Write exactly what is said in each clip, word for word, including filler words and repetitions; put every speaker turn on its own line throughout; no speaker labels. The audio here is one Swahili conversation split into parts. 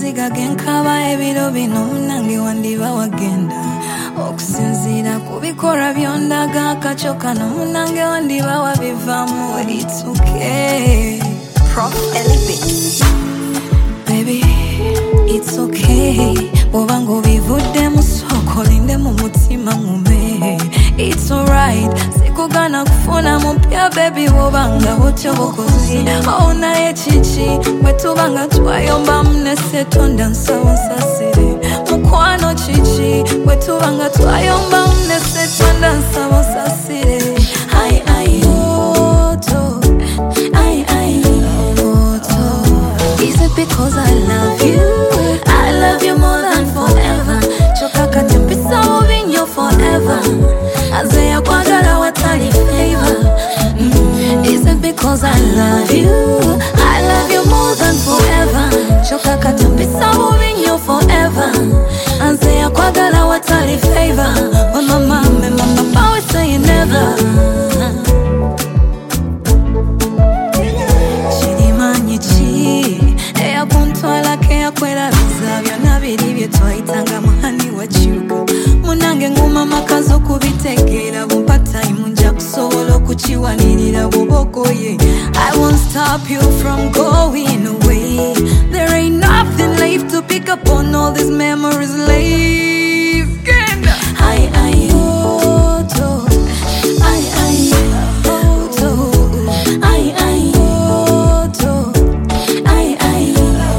amaziga genkaba ebiro bino munange wandiba wagenda okusinziira kubikora byondaga akaco kano munange wandiba wabivamu. It's okay Prof Elite baby, it's okay bobango bivudde musoko linde mu mutima ngume. It's alright sikugana kufuna mupya baby bobanga botyo bokozi ona echichi wetubanga twayomba mnese tonda nsawo nsasire mukwano chichi wetubanga twayomba mnese tonda nsawo nsasire. Ai ai oto ai ai oto. Is it because I love you? I love you more than forever. Choka katempisa moving you forever. Azea kwagala watali favor. Mm. Is it because I love you? I love you more than forever. Choka katempisa moving you forever. Azea kwagala watali favor. Oh mama, me mama, always say never. Kuntwala ke kwela bizabyo nabiri bye twayitanga muhani wachuka munange nguma makazo kubitegera bumpata imunja kusobola okuchiwanirira bubokoye. I won't stop you from going away. There ain't nothing left to pick up on all these memories left. Ai ai oto ai ai oto ai ai oto ai ai.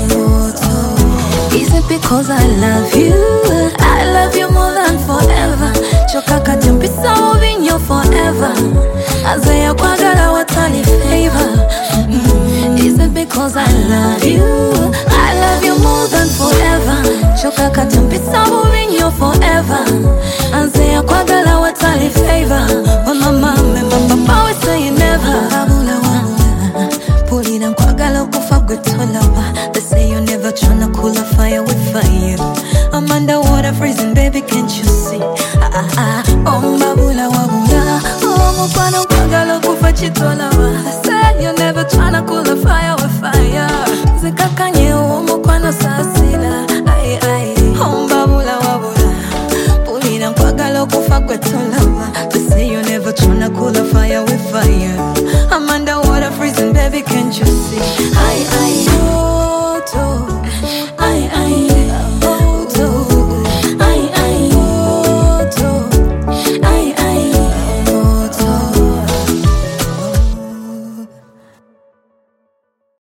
Because I love you, I love you more than forever. Choka katempisa moving you forever. Azea kwagala watali favor. Mm. Is it because I love you? I love you more than forever. Choka katempisa moving you forever. Azea kwagala watali favor. Oh mama, me mama, always say never. Wabula wabula, pulina kwagala kufa gwetolaba. They say you're never tryna cool a fire with fire. I'm underwater freezing, baby, can't you see? Ah ah ah. Oh babula wabula, oh mukwano kwagala kufa chitolaba. They say you're never tryna cool a fire with fire. Zikakanye oh mukwano sasila. Ay ay. Oh babula wabula, pulina kwagala kufa gwetolaba. They say you're never tryna cool a fire with fire.